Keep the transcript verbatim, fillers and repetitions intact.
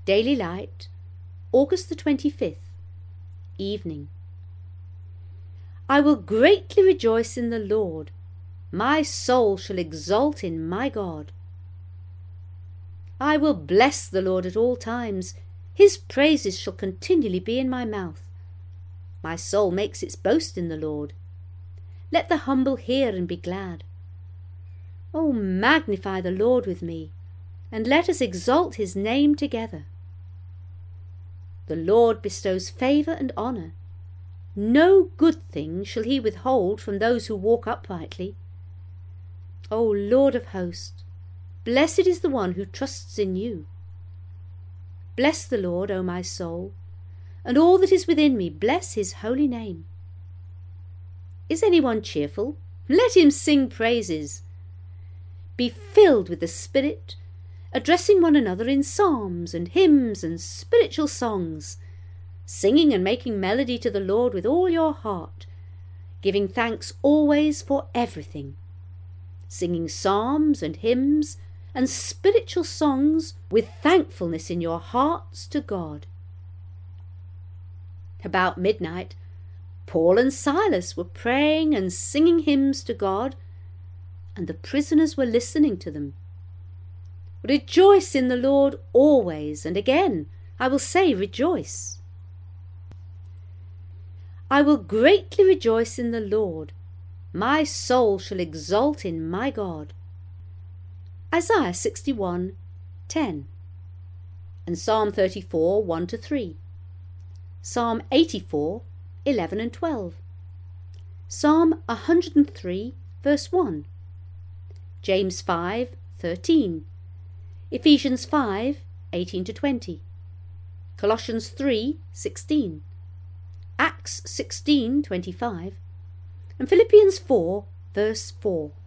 Daily Light, August the twenty-fifth, evening. I will greatly rejoice in the Lord. My soul shall exult in my God. I will bless the Lord at all times. His praises shall continually be in my mouth. My soul makes its boast in the Lord. Let the humble hear and be glad. O magnify the Lord with me, and let us exalt his name together. The Lord bestows favour and honour. No good thing shall he withhold from those who walk uprightly. O Lord of hosts, blessed is the one who trusts in you. Bless the Lord, O my soul, and all that is within me, bless his holy name. Is anyone cheerful? Let him sing praises. Be filled with the Spirit, addressing one another in psalms and hymns and spiritual songs, singing and making melody to the Lord with all your heart, giving thanks always for everything, singing psalms and hymns and spiritual songs with thankfulness in your hearts to God. About midnight, Paul and Silas were praying and singing hymns to God, and the prisoners were listening to them. Rejoice in the Lord always, and again I will say rejoice. I will greatly rejoice in the Lord. My soul shall exult in my God. Isaiah sixty-one, ten, and Psalm thirty-four, one to three, Psalm eighty-four, eleven and twelve, Psalm one hundred three, verse one, James five, thirteen, Ephesians five, eighteen to twenty, Colossians three, sixteen, Acts sixteen, twenty-five, and Philippians four, verse four.